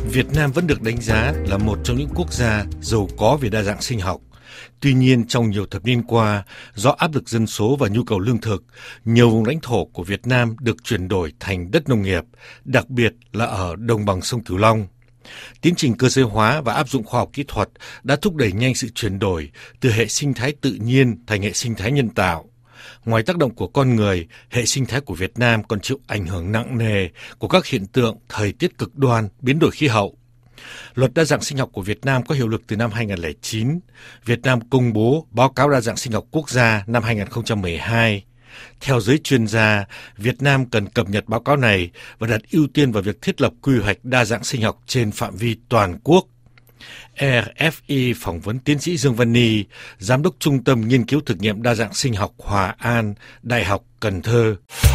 Việt Nam vẫn được đánh giá là một trong những quốc gia giàu có về đa dạng sinh học. Tuy nhiên, trong nhiều thập niên qua, do áp lực dân số và nhu cầu lương thực, nhiều vùng lãnh thổ của Việt Nam được chuyển đổi thành đất nông nghiệp, đặc biệt là ở đồng bằng sông Cửu Long. Tiến trình cơ giới hóa và áp dụng khoa học kỹ thuật đã thúc đẩy nhanh sự chuyển đổi từ hệ sinh thái tự nhiên thành hệ sinh thái nhân tạo. Ngoài tác động của con người, hệ sinh thái của Việt Nam còn chịu ảnh hưởng nặng nề của các hiện tượng thời tiết cực đoan, biến đổi khí hậu. Luật đa dạng sinh học của Việt Nam có hiệu lực từ năm 2009. Việt Nam công bố báo cáo đa dạng sinh học quốc gia năm 2012. Theo giới chuyên gia, Việt Nam cần cập nhật báo cáo này và đặt ưu tiên vào việc thiết lập quy hoạch đa dạng sinh học trên phạm vi toàn quốc. RFI phỏng vấn tiến sĩ Dương Văn Ni, Giám đốc Trung tâm Nghiên cứu Thực nghiệm Đa dạng sinh học Hòa An, Đại học Cần Thơ.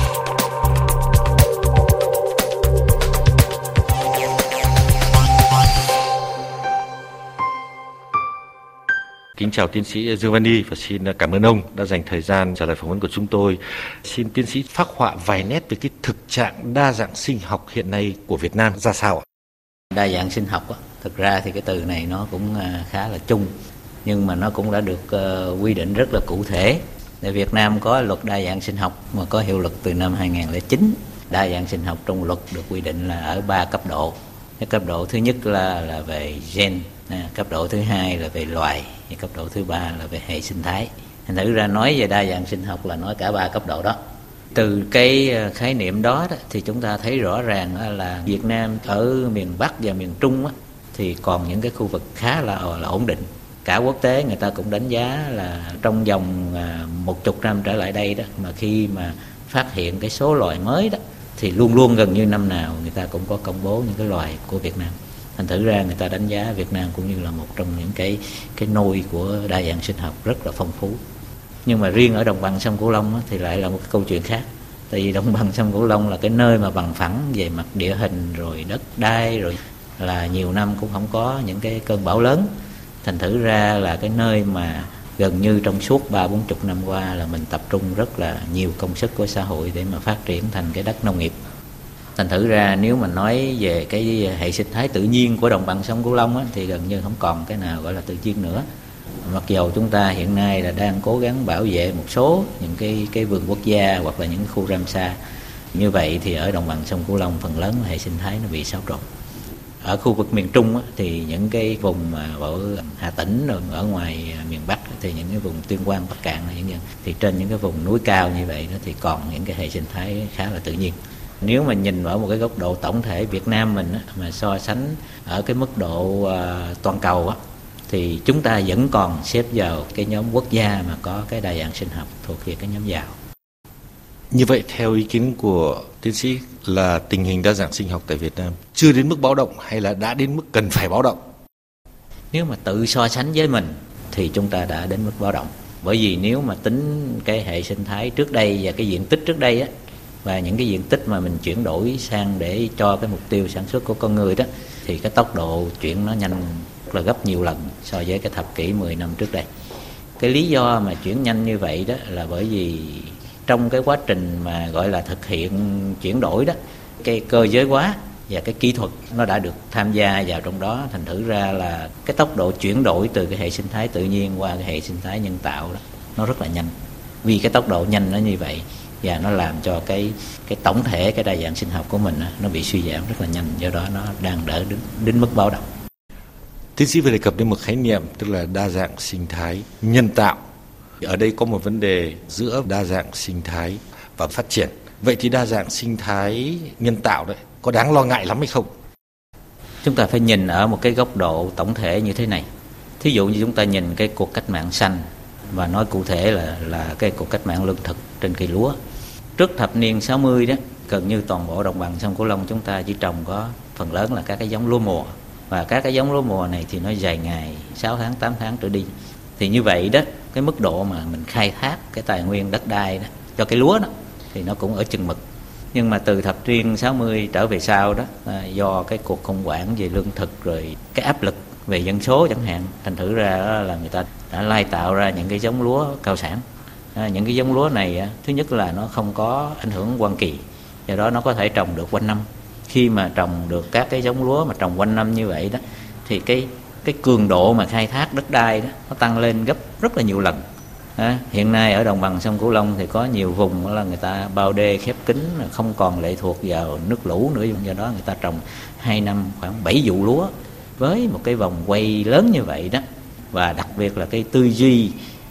Kính chào tiến sĩ Dương Văn Ni và xin cảm ơn ông đã dành thời gian trả lời phỏng vấn của chúng tôi. Xin tiến sĩ phác họa vài nét về cái thực trạng đa dạng sinh học hiện nay của Việt Nam ra sao ạ? Đa dạng sinh học thực ra thì cái từ này nó cũng khá là chung, nhưng mà nó cũng đã được quy định rất là cụ thể. Tại Việt Nam có luật đa dạng sinh học mà có hiệu lực từ năm 2009. Đa dạng sinh học trong luật được quy định là ở 3 cấp độ. Cái cấp độ thứ nhất là về gen, cấp độ thứ hai là về loài, và cấp độ thứ ba là về hệ sinh thái. Thành thử ra nói về đa dạng sinh học là nói cả 3 cấp độ đó. Từ cái khái niệm đó thì chúng ta thấy rõ ràng là Việt Nam ở miền Bắc và miền Trung thì còn những cái khu vực khá là ổn định. Cả quốc tế người ta cũng đánh giá là trong vòng 10 năm trở lại đây đó, mà khi mà phát hiện cái số loài mới đó thì luôn luôn gần như năm nào người ta cũng có công bố những cái loài của Việt Nam. Thành thử ra người ta đánh giá Việt Nam cũng như là một trong những cái nôi của đa dạng sinh học rất là phong phú. Nhưng mà riêng ở đồng bằng sông Cửu Long thì lại là một cái câu chuyện khác. Tại vì đồng bằng sông Cửu Long là cái nơi mà bằng phẳng về mặt địa hình, rồi đất đai, rồi là nhiều năm cũng không có những cái cơn bão lớn. Thành thử ra là cái nơi mà gần như trong suốt 30-40 năm qua là mình tập trung rất là nhiều công sức của xã hội để mà phát triển thành cái đất nông nghiệp. Thành thử ra nếu mà nói về cái hệ sinh thái tự nhiên của đồng bằng sông Cửu Long thì gần như không còn cái nào gọi là tự nhiên nữa. Mặc dù chúng ta hiện nay là đang cố gắng bảo vệ một số những cái vườn quốc gia hoặc là những khu Ramsar. Như vậy thì ở đồng bằng sông Cửu Long phần lớn hệ sinh thái nó bị xáo trộn. Ở khu vực miền Trung thì những cái vùng mà ở Hà Tĩnh rồi ở ngoài miền Bắc thì những cái vùng Tuyên Quang, Bắc Cạn thì trên những cái vùng núi cao như vậy đó thì còn những cái hệ sinh thái khá là tự nhiên. Nếu mà nhìn ở một cái góc độ tổng thể Việt Nam mình mà so sánh ở cái mức độ toàn cầu thì chúng ta vẫn còn xếp vào cái nhóm quốc gia mà có cái đa dạng sinh học thuộc về cái nhóm giàu. Như vậy theo ý kiến của tiến sĩ là tình hình đa dạng sinh học tại Việt Nam chưa đến mức báo động hay là đã đến mức cần phải báo động? Nếu mà tự so sánh với mình thì chúng ta đã đến mức báo động. Bởi vì nếu mà tính cái hệ sinh thái trước đây và cái diện tích trước đây và những cái diện tích mà mình chuyển đổi sang để cho cái mục tiêu sản xuất của con người đó thì cái tốc độ chuyển nó nhanh là gấp nhiều lần so với cái thập kỷ 10 năm trước đây. Cái lý do mà chuyển nhanh như vậy đó là bởi vì trong cái quá trình mà gọi là thực hiện chuyển đổi đó, cái cơ giới hóa và cái kỹ thuật nó đã được tham gia vào trong đó. Thành thử ra là cái tốc độ chuyển đổi từ cái hệ sinh thái tự nhiên qua cái hệ sinh thái nhân tạo đó nó rất là nhanh. Vì cái tốc độ nhanh nó như vậy và nó làm cho cái tổng thể cái đa dạng sinh học của mình nó bị suy giảm rất là nhanh, do đó nó đang đến mức báo động. Tiến sĩ vừa đề cập đến một khái niệm tức là đa dạng sinh thái nhân tạo. Ở đây có một vấn đề giữa đa dạng sinh thái và phát triển. Vậy thì đa dạng sinh thái nhân tạo đấy có đáng lo ngại lắm hay không? Chúng ta phải nhìn ở một cái góc độ tổng thể như thế này. Thí dụ như chúng ta nhìn cái cuộc cách mạng xanh và nói cụ thể là cái cuộc cách mạng lương thực trên cây lúa. Trước thập niên 60 đó, gần như toàn bộ đồng bằng sông Cửu Long chúng ta chỉ trồng có phần lớn là các cái giống lúa mùa. Và các cái giống lúa mùa này thì nó dài ngày, 6 tháng, 8 tháng trở đi. Thì như vậy đó, cái mức độ mà mình khai thác cái tài nguyên đất đai đó, cho cái lúa đó thì nó cũng ở chừng mực. Nhưng mà từ thập niên 60 trở về sau đó, do cái cuộc khủng hoảng về lương thực rồi cái áp lực về dân số chẳng hạn, thành thử ra là người ta đã lai tạo ra những cái giống lúa cao sản. Những cái giống lúa này thứ nhất là nó không có ảnh hưởng hoang kỳ, do đó nó có thể trồng được quanh năm. khi mà trồng được các cái giống lúa mà trồng quanh năm như vậy đó, thì cái cường độ mà khai thác đất đai đó nó tăng lên gấp rất là nhiều lần. Hiện nay ở đồng bằng sông Cửu Long thì có nhiều vùng là người ta bao đê khép kín, không còn lệ thuộc vào nước lũ nữa, do đó người ta trồng 2 năm khoảng 7 vụ lúa với một cái vòng quay lớn như vậy đó. Và đặc biệt là cái tư duy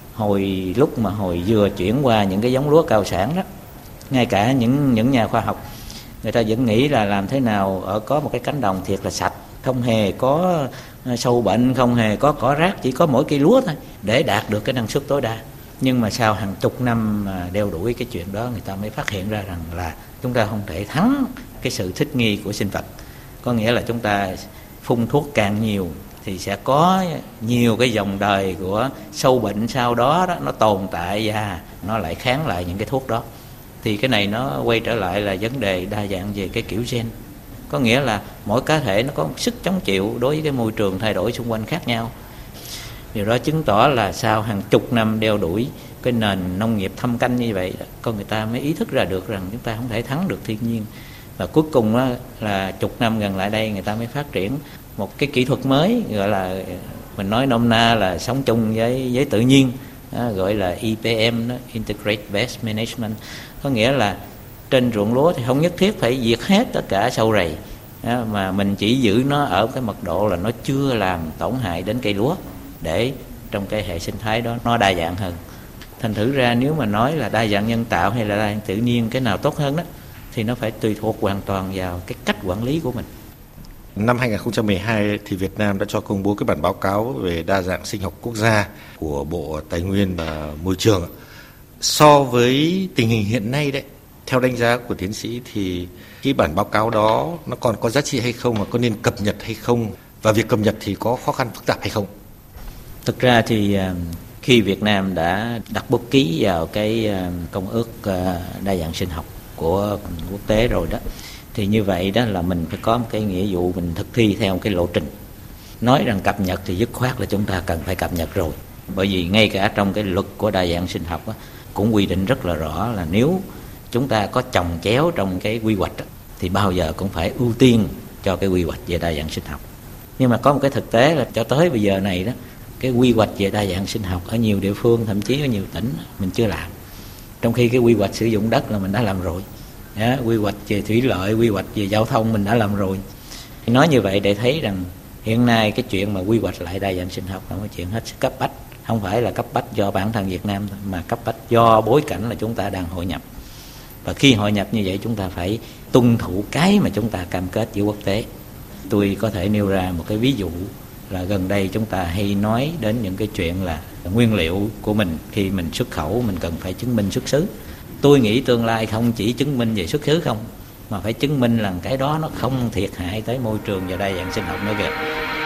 hồi vừa chuyển qua những cái giống lúa cao sản đó, ngay cả những nhà khoa học người ta vẫn nghĩ là làm thế nào có một cái cánh đồng thiệt là sạch, không hề có sâu bệnh, không hề có cỏ rác, chỉ có mỗi cây lúa thôi để đạt được cái năng suất tối đa. Nhưng mà sau hàng chục năm đeo đuổi cái chuyện đó, người ta mới phát hiện ra rằng là chúng ta không thể thắng cái sự thích nghi của sinh vật. Có nghĩa là chúng ta phun thuốc càng nhiều thì sẽ có nhiều cái dòng đời của sâu bệnh sau đó nó tồn tại và nó lại kháng lại những cái thuốc đó. Thì cái này nó quay trở lại là vấn đề đa dạng về cái kiểu gen. Có nghĩa là mỗi cá thể nó có sức chống chịu đối với cái môi trường thay đổi xung quanh khác nhau. Điều đó chứng tỏ là sau hàng chục năm đeo đuổi cái nền nông nghiệp thâm canh như vậy, con người ta mới ý thức ra được rằng chúng ta không thể thắng được thiên nhiên. Và cuối cùng là chục năm gần lại đây người ta mới phát triển một cái kỹ thuật mới, gọi là mình nói nôm na là sống chung với tự nhiên, gọi là IPM đó, Integrated Pest Management. Có nghĩa là trên ruộng lúa thì không nhất thiết phải diệt hết tất cả sâu rầy, mà mình chỉ giữ nó ở cái mật độ là nó chưa làm tổn hại đến cây lúa, để trong cái hệ sinh thái đó nó đa dạng hơn. Thành thử ra nếu mà nói là đa dạng nhân tạo hay là đa dạng tự nhiên, cái nào tốt hơn đó, thì nó phải tùy thuộc hoàn toàn vào cái cách quản lý của mình. Năm 2012 thì Việt Nam đã cho công bố cái bản báo cáo về đa dạng sinh học quốc gia của Bộ Tài nguyên và Môi trường. So với tình hình hiện nay đấy, theo đánh giá của tiến sĩ thì cái bản báo cáo đó nó còn có giá trị hay không, và có nên cập nhật hay không, và việc cập nhật thì có khó khăn phức tạp hay không? Thực ra thì khi Việt Nam đã đặt bút ký vào cái công ước đa dạng sinh học của quốc tế rồi đó, thì như vậy đó là mình phải có một cái nghĩa vụ mình thực thi theo cái lộ trình. Nói rằng cập nhật thì dứt khoát là chúng ta cần phải cập nhật rồi. Bởi vì ngay cả trong cái luật của đa dạng sinh học cũng quy định rất là rõ là nếu chúng ta có chồng chéo trong cái quy hoạch thì bao giờ cũng phải ưu tiên cho cái quy hoạch về đa dạng sinh học. Nhưng mà có một cái thực tế là cho tới bây giờ này đó, cái quy hoạch về đa dạng sinh học ở nhiều địa phương, thậm chí ở nhiều tỉnh mình chưa làm, trong khi cái quy hoạch sử dụng đất là mình đã làm rồi. Quy hoạch về thủy lợi, quy hoạch về giao thông mình đã làm rồi. Nói như vậy để thấy rằng hiện nay cái chuyện mà quy hoạch lại đa dạng sinh học là một chuyện hết sức cấp bách. Không phải là cấp bách do bản thân Việt Nam thôi, mà cấp bách do bối cảnh là chúng ta đang hội nhập. Và khi hội nhập như vậy chúng ta phải tuân thủ cái mà chúng ta cam kết với quốc tế. Tôi có thể nêu ra một cái ví dụ là gần đây chúng ta hay nói đến những cái chuyện là nguyên liệu của mình khi mình xuất khẩu mình cần phải chứng minh xuất xứ. Tôi nghĩ tương lai không chỉ chứng minh về xuất xứ không, mà phải chứng minh là cái đó nó không thiệt hại tới môi trường và đa dạng sinh học nữa kìa.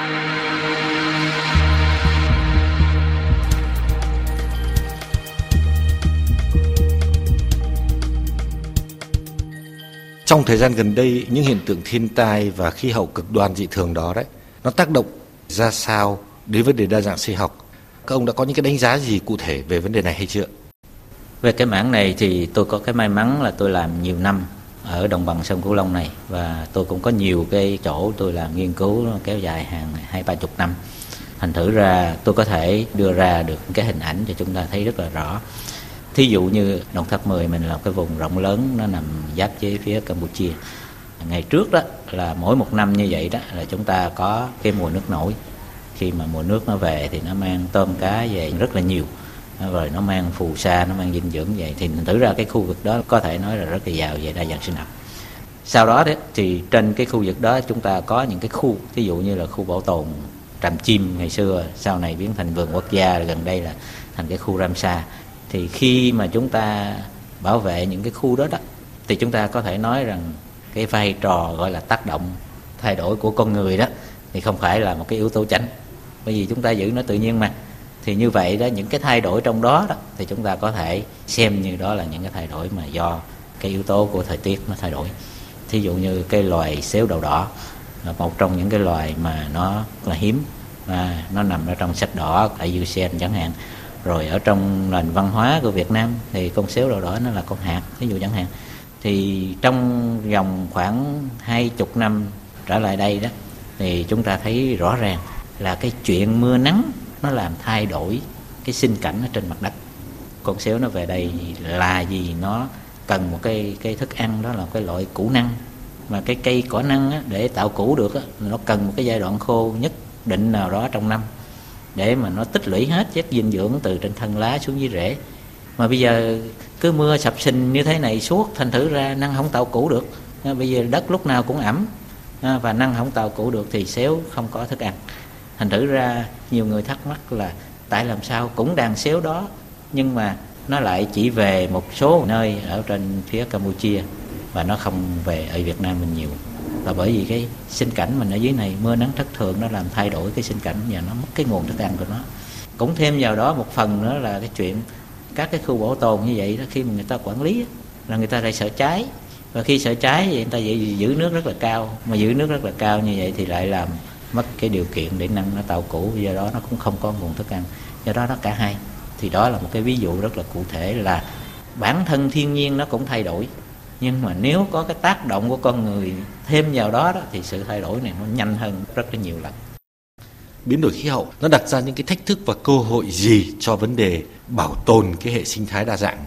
Trong thời gian gần đây, những hiện tượng thiên tai và khí hậu cực đoan dị thường đó đấy, nó tác động ra sao đến vấn đề đa dạng sinh học? Các ông đã có những cái đánh giá gì cụ thể về vấn đề này hay chưa? Về cái mảng này thì tôi có cái may mắn là tôi làm nhiều năm ở đồng bằng sông Cửu Long này, và tôi cũng có nhiều cái chỗ tôi làm nghiên cứu kéo dài hàng 20-30 năm. Thành thử ra tôi có thể đưa ra được cái hình ảnh cho chúng ta thấy rất là rõ. Thí dụ như Đồng Tháp 10 mình là cái vùng rộng lớn, nó nằm giáp với phía Campuchia. Ngày trước đó là mỗi một năm như vậy đó là chúng ta có cái mùa nước nổi. Khi mà mùa nước nó về thì nó mang tôm cá về rất là nhiều, rồi nó mang phù sa, nó mang dinh dưỡng vậy, thì thực ra cái khu vực đó có thể nói là rất là giàu về đa dạng sinh học. Sau đó thì trên cái khu vực đó chúng ta có những cái khu, ví dụ như là khu bảo tồn Tràm Chim ngày xưa, sau này biến thành vườn quốc gia, gần đây là thành cái khu Ramsar. Thì khi mà chúng ta bảo vệ những cái khu đó thì chúng ta có thể nói rằng cái vai trò gọi là tác động thay đổi của con người đó thì không phải là một cái yếu tố chánh, bởi vì chúng ta giữ nó tự nhiên mà. Thì như vậy đó, những cái thay đổi trong đó thì chúng ta có thể xem như đó là những cái thay đổi mà do cái yếu tố của thời tiết nó thay đổi. Thí dụ như cái loài xéo đầu đỏ là một trong những cái loài mà nó là hiếm, và nó nằm ở trong sách đỏ tại IUCN chẳng hạn. Rồi ở trong nền văn hóa của Việt Nam thì con xéo đầu đỏ nó là con hạt, ví dụ chẳng hạn. Thì trong vòng khoảng 20 năm trở lại đây đó, thì chúng ta thấy rõ ràng là cái chuyện mưa nắng nó làm thay đổi cái sinh cảnh ở trên mặt đất. Con sếu nó về đây là gì? Nó cần một cái thức ăn, đó là cái loại củ năng. Mà cái cây cỏ năng á, để tạo củ được á, nó cần một cái giai đoạn khô nhất định nào đó trong năm để mà nó tích lũy hết chất dinh dưỡng từ trên thân lá xuống dưới rễ. Mà bây giờ cứ mưa sập sình như thế này suốt, thành thử ra năng không tạo củ được. Bây giờ đất lúc nào cũng ẩm và năng không tạo củ được thì sếu không có thức ăn. Thành thử ra nhiều người thắc mắc là tại làm sao cũng đàn sếu đó nhưng mà nó lại chỉ về một số nơi ở trên phía Campuchia và nó không về ở Việt Nam mình nhiều. Là bởi vì cái sinh cảnh mình ở dưới này mưa nắng thất thường nó làm thay đổi cái sinh cảnh và nó mất cái nguồn thức ăn của nó. Cũng thêm vào đó một phần nữa là cái chuyện các cái khu bảo tồn như vậy đó, khi mà người ta quản lý là người ta lại sợ cháy, và khi sợ cháy vậy người ta giữ nước rất là cao, mà giữ nước rất là cao như vậy thì lại làm mất cái điều kiện để năng nó tạo củ, do đó nó cũng không có nguồn thức ăn. Do đó nó cả hai. Thì đó là một cái ví dụ rất là cụ thể là bản thân thiên nhiên nó cũng thay đổi, nhưng mà nếu có cái tác động của con người thêm vào đó, thì sự thay đổi này nó nhanh hơn rất là nhiều lần. Biến đổi khí hậu nó đặt ra những cái thách thức và cơ hội gì cho vấn đề bảo tồn cái hệ sinh thái đa dạng?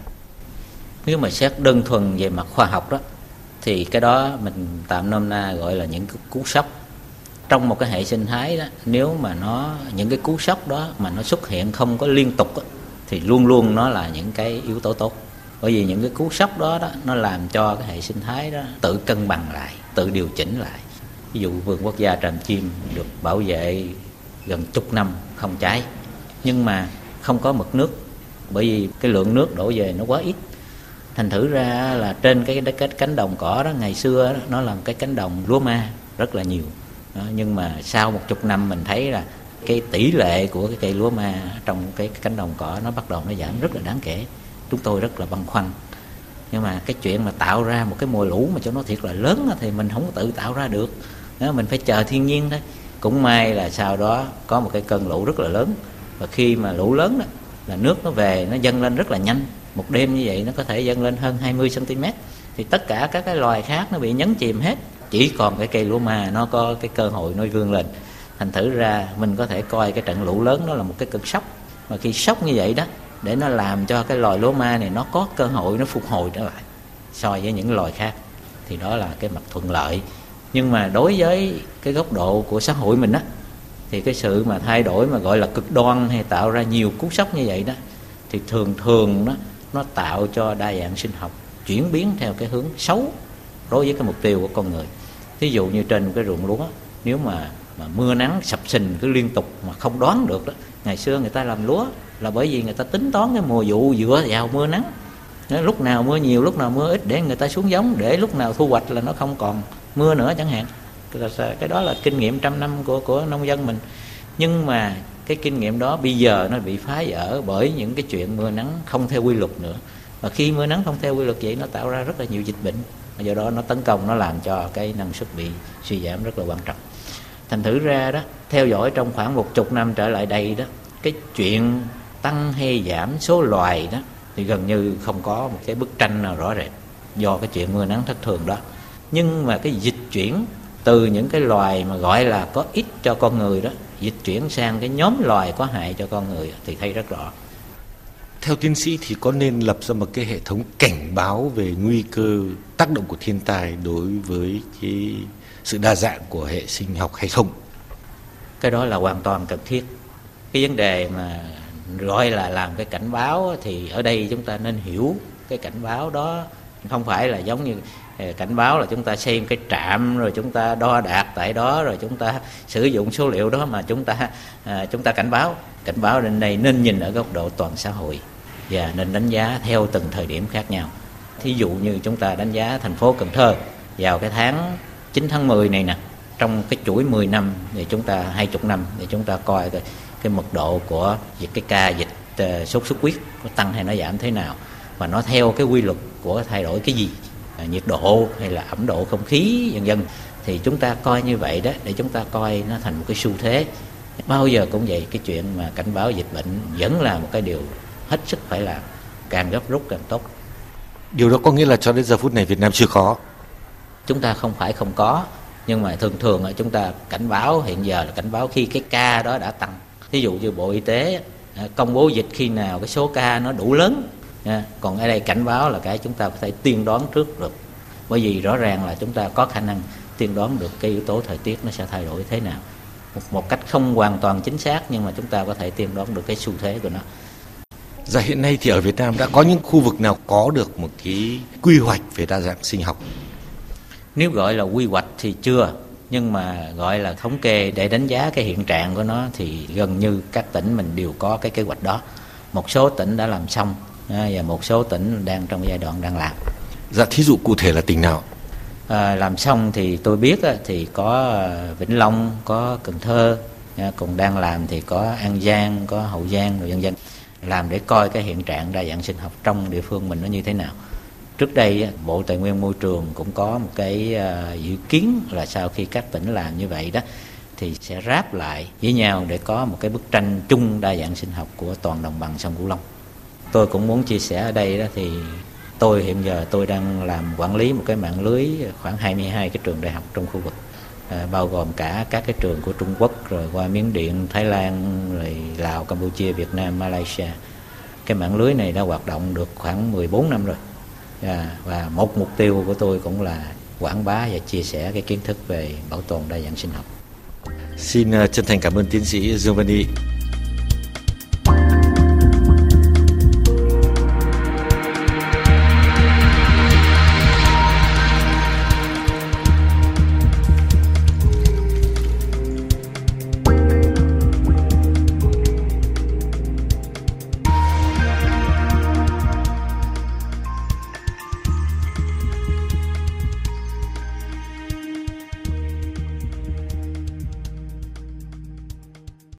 Nếu mà xét đơn thuần về mặt khoa học đó, thì cái đó mình tạm nôm na gọi là những cái cú sốc trong một cái hệ sinh thái đó. Nếu mà những cái cú sốc đó mà nó xuất hiện không có liên tục đó, thì luôn luôn nó là những cái yếu tố tốt. Bởi vì những cái cú sốc đó nó làm cho cái hệ sinh thái đó tự cân bằng lại, tự điều chỉnh lại. Ví dụ vườn quốc gia Tràm Chim được bảo vệ gần chục năm không cháy, nhưng mà không có mực nước, bởi vì cái lượng nước đổ về nó quá ít. Thành thử ra là trên cái cánh đồng cỏ đó, ngày xưa đó, nó là một cái cánh đồng lúa ma rất là nhiều đó, nhưng mà sau 10 năm mình thấy là cái tỷ lệ của cái cây lúa ma trong cái cánh đồng cỏ nó bắt đầu nó giảm rất là đáng kể. Chúng tôi rất là băn khoăn. Nhưng mà cái chuyện mà tạo ra một cái mùa lũ mà cho nó thiệt là lớn thì mình không tự tạo ra được đó, mình phải chờ thiên nhiên thôi. Cũng may là sau đó có một cái cơn lũ rất là lớn, và khi mà lũ lớn đó là nước nó về, nó dâng lên rất là nhanh. Một đêm như vậy nó có thể dâng lên hơn 20 cm, thì tất cả các cái loài khác nó bị nhấn chìm hết, chỉ còn cái cây lúa ma nó có cái cơ hội nó vươn lên. Thành thử ra mình có thể coi cái trận lũ lớn đó là một cái cơn sốc, mà khi sốc như vậy đó, để nó làm cho cái loài lúa ma này nó có cơ hội nó phục hồi trở lại so với những loài khác, thì đó là cái mặt thuận lợi. Nhưng mà đối với cái góc độ của xã hội mình á, thì cái sự mà thay đổi mà gọi là cực đoan hay tạo ra nhiều cú sốc như vậy đó, thì thường đó nó tạo cho đa dạng sinh học chuyển biến theo cái hướng xấu đối với cái mục tiêu của con người. Thí dụ như trên một cái ruộng lúa, nếu mà mưa nắng sập sình cứ liên tục mà không đoán được đó. Ngày xưa người ta làm lúa là bởi vì người ta tính toán cái mùa vụ dựa vào mưa nắng, lúc nào mưa nhiều lúc nào mưa ít để người ta xuống giống, để lúc nào thu hoạch là nó không còn mưa nữa chẳng hạn. Cái đó là kinh nghiệm trăm năm của nông dân mình. Nhưng mà cái kinh nghiệm đó bây giờ nó bị phá vỡ bởi những cái chuyện mưa nắng không theo quy luật nữa. Và khi mưa nắng không theo quy luật vậy, nó tạo ra rất là nhiều dịch bệnh, và do đó nó tấn công, nó làm cho cái năng suất bị suy giảm rất là quan trọng. Thành thử ra đó, theo dõi trong khoảng 10 năm trở lại đây đó, cái chuyện tăng hay giảm số loài đó thì gần như không có một cái bức tranh nào rõ rệt do cái chuyện mưa nắng thất thường đó. Nhưng mà cái dịch chuyển từ những cái loài mà gọi là có ích cho con người đó, dịch chuyển sang cái nhóm loài có hại cho con người thì thấy rất rõ. Theo tiến sĩ thì có nên lập ra một cái hệ thống cảnh báo về nguy cơ tác động của thiên tai đối với cái sự đa dạng của hệ sinh học hay không? Cái đó là hoàn toàn cần thiết. Cái vấn đề mà gọi là làm cái cảnh báo thì ở đây chúng ta nên hiểu cái cảnh báo đó không phải là giống như cảnh báo là chúng ta xây một cái trạm rồi chúng ta đo đạc tại đó rồi chúng ta sử dụng số liệu đó mà chúng ta cảnh báo. Cảnh báo đến đây nên nhìn ở góc độ toàn xã hội và nên đánh giá theo từng thời điểm khác nhau. Thí dụ như chúng ta đánh giá thành phố Cần Thơ vào cái tháng 9 tháng 10 này nè, trong cái chuỗi 10 năm thì chúng ta 20 năm thì chúng ta coi cái mật độ của cái ca dịch sốt xuất huyết có tăng hay nó giảm thế nào, và nó theo cái quy luật của thay đổi cái gì, nhiệt độ hay là ẩm độ không khí vân vân. Thì chúng ta coi như vậy đó, để chúng ta coi nó thành một cái xu thế. Bao giờ cũng vậy, cái chuyện mà cảnh báo dịch bệnh vẫn là một cái điều hết sức phải làm, càng gấp rút càng tốt. Điều đó có nghĩa là cho đến giờ phút này Việt Nam chưa có. Chúng ta không phải không có, nhưng mà thường thường chúng ta cảnh báo hiện giờ là cảnh báo khi cái ca đó đã tăng. Ví dụ như Bộ Y tế công bố dịch khi nào cái số ca nó đủ lớn. Còn ở đây cảnh báo là cái chúng ta có thể tiên đoán trước được. Bởi vì rõ ràng là chúng ta có khả năng tiên đoán được cái yếu tố thời tiết nó sẽ thay đổi thế nào. Một cách không hoàn toàn chính xác, nhưng mà chúng ta có thể tiên đoán được cái xu thế của nó. Dạ, hiện nay thì ở Việt Nam đã có những khu vực nào có được một cái quy hoạch về đa dạng sinh học? Nếu gọi là quy hoạch thì chưa, nhưng mà gọi là thống kê để đánh giá cái hiện trạng của nó thì gần như các tỉnh mình đều có cái kế hoạch đó. Một số tỉnh đã làm xong và một số tỉnh đang trong giai đoạn đang làm. Dạ, thí dụ cụ thể là tỉnh nào? Làm xong thì tôi biết thì có Vĩnh Long, có Cần Thơ, còn đang làm thì có An Giang, có Hậu Giang rồi vân vân. Làm để coi cái hiện trạng đa dạng sinh học trong địa phương mình nó như thế nào. Trước đây Bộ Tài nguyên Môi trường cũng có một cái dự kiến là sau khi các tỉnh làm như vậy đó thì sẽ ráp lại với nhau để có một cái bức tranh chung đa dạng sinh học của toàn đồng bằng sông Cửu Long. Tôi cũng muốn chia sẻ ở đây đó thì hiện giờ tôi đang làm quản lý một cái mạng lưới khoảng 22 cái trường đại học trong khu vực, bao gồm cả các cái trường của Trung Quốc rồi qua Miến Điện, Thái Lan, rồi Lào, Campuchia, Việt Nam, Malaysia. Cái mạng lưới này đã hoạt động được khoảng 14 năm rồi. Và một mục tiêu của tôi cũng là quảng bá và chia sẻ cái kiến thức về bảo tồn đa dạng sinh học. Xin chân thành cảm ơn tiến sĩ Dương Văn Y.